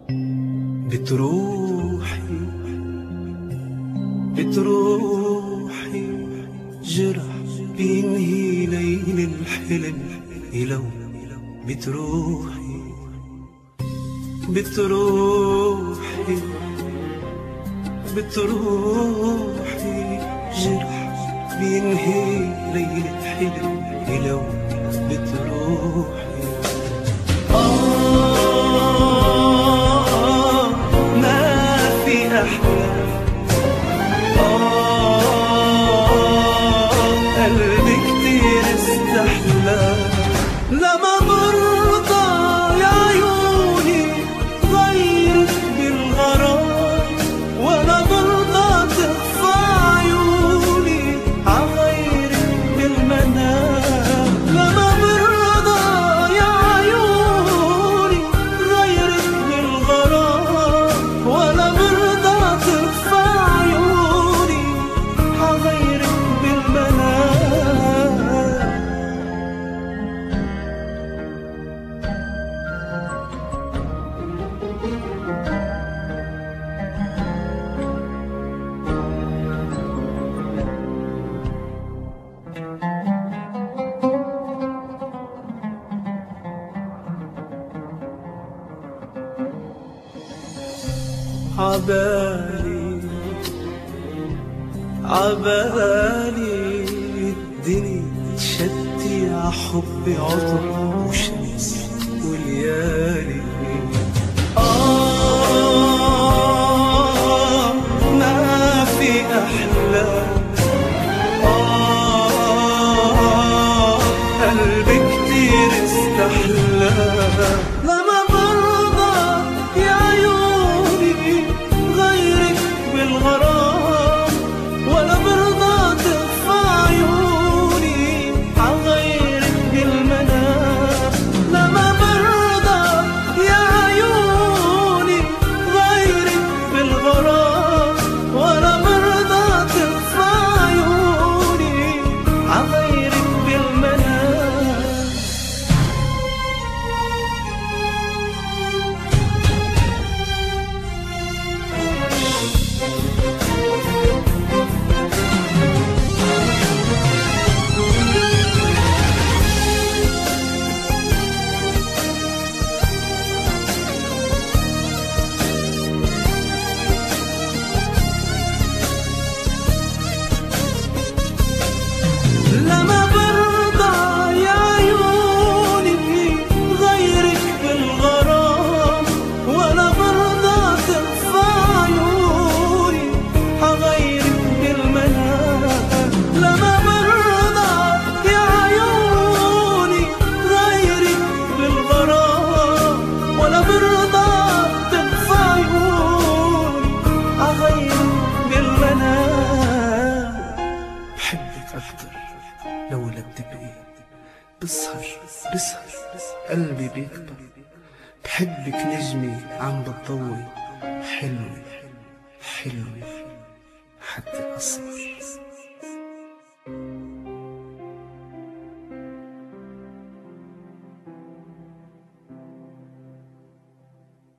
بتروحي بتروحي جرح بينهي ليل الحلم لو بتروحي بتروحي بتروحي جرح بينهي ليل الحلم لو بتروحي ما في أحلى قلبي كتير استحلى لما برضى يا عيوني غيرك بالغرام ولا برضى تخفى عيوني عغيرك بالمنام لما برضى يا عيوني غيرك بالغرام ولا برضى تخفى عيوني عغيرك عبالي الدنيا تشتي عحبي عطر وشمس وليالي ما في أحلى قلبي كتير استحلى لما برضى يا عيوني غيرك بالغرام ولا برضى تخفى عيوني عغيرك بالمنام لما برضى يا عيوني غيرك بالغرام ولا برضى تخفى عيوني عغيرك بالمنام لما برضى يا عيوني غيرك بالغرام ولا برضى تخفى عيوني عغيرك بالمنام لما برضى يا عيوني غيرك بالغرام ولا برضى تخفى عيوني عغيرك بالمنام بحبك أكتر لو لا بتبقي بسهر قلبي بيكبر بحبك نجمي عم بتضوي حلوة حتى أسمر